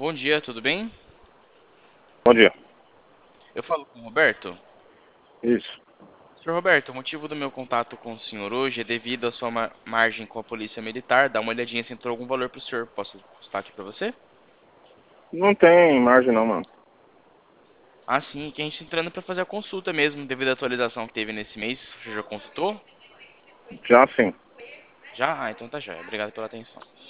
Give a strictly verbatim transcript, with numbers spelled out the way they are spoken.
Bom dia, tudo bem? Bom dia. Eu falo com o Roberto. Isso. senhor Roberto, o motivo do meu contato com o senhor hoje é devido à sua ma- margem com a Polícia Militar. Dá uma olhadinha se entrou algum valor pro senhor. Posso postar aqui pra você? Não tem margem não, mano. Ah, sim, que a gente tá entrando pra fazer a consulta mesmo, devido à atualização que teve nesse mês. O senhor já consultou? Já sim. Já? Ah, então tá jóia. Obrigado pela atenção.